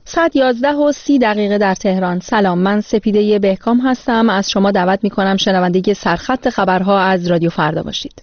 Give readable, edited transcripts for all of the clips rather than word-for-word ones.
ساعت 11:30 در تهران. سلام، من سپیده بهکام هستم. از شما دعوت می‌کنم شنونده سرخط خبرها از رادیو فردا باشید.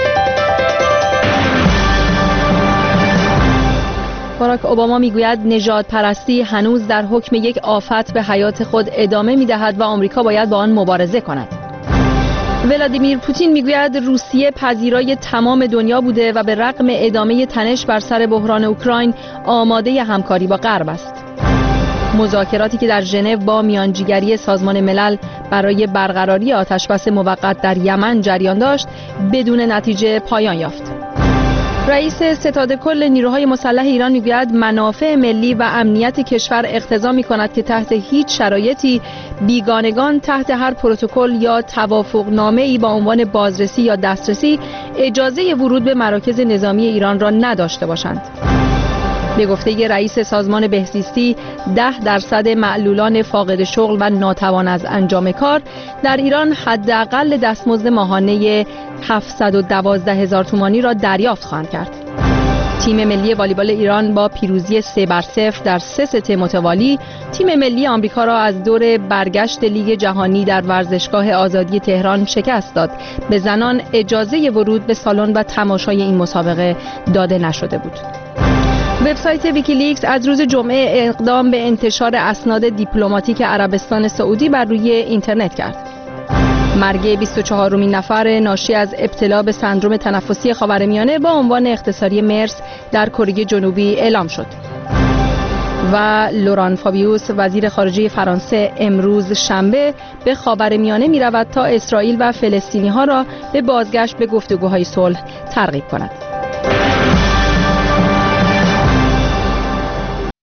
باراک اوباما میگوید نژاد پرستی هنوز در حکم یک آفت به حیات خود ادامه می‌دهد و آمریکا باید با آن مبارزه کند. ولادیمیر پوتین میگوید روسیه پذیرای تمام دنیا بوده و به رغم ادامه تنش بر سر بحران اوکراین آماده همکاری با غرب است. مذاکراتی که در ژنو با میانجیگری سازمان ملل برای برقراری آتشبس موقت در یمن جریان داشت بدون نتیجه پایان یافت. رئیس ستاد کل نیروهای مسلح ایران میگوید منافع ملی و امنیت کشور اقتضا می‌کند که تحت هیچ شرایطی بیگانگان تحت هر پروتکل یا توافقنامه‌ای با عنوان بازرسی یا دسترسی اجازه ورود به مراکز نظامی ایران را نداشته باشند. به گفته رئیس سازمان بهزیستی 10% معلولان فاقد شغل و ناتوان از انجام کار در ایران حداقل دستمزد ماهانه 712,000 تومانی را دریافت خواهند کرد. تیم ملی والیبال ایران با پیروزی 3-0 در 3 ست متوالی تیم ملی آمریکا را از دور برگشت لیگ جهانی در ورزشگاه آزادی تهران شکست داد. به زنان اجازه ورود به سالن و تماشای این مسابقه داده نشده بود. وبسایت ویکیلیکس از روز جمعه اقدام به انتشار اسناد دیپلماتیک عربستان سعودی بر روی اینترنت کرد. مرگ 24مین نفر ناشی از ابتلا به سندرم تنفسی خاورمیانه با عنوان اختصاری مرس در کره جنوبی اعلام شد. و لوران فابیوس وزیر خارجه فرانسه امروز شنبه به خاورمیانه می رود تا اسرائیل و فلسطینی ها را به بازگشت به گفتگوهای صلح ترغیب کند.